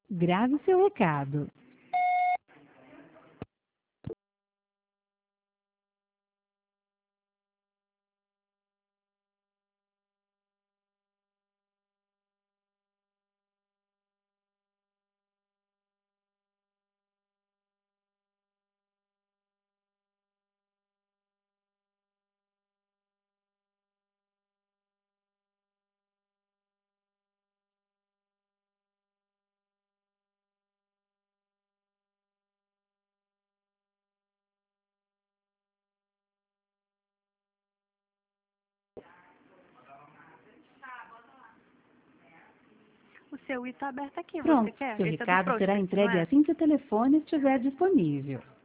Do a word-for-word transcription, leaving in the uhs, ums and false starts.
Grave seu recado. O seu I está aberto aqui, você Pronto, quer? seu Esse é do recado será prospect, não entregue é? assim que o telefone estiver disponível.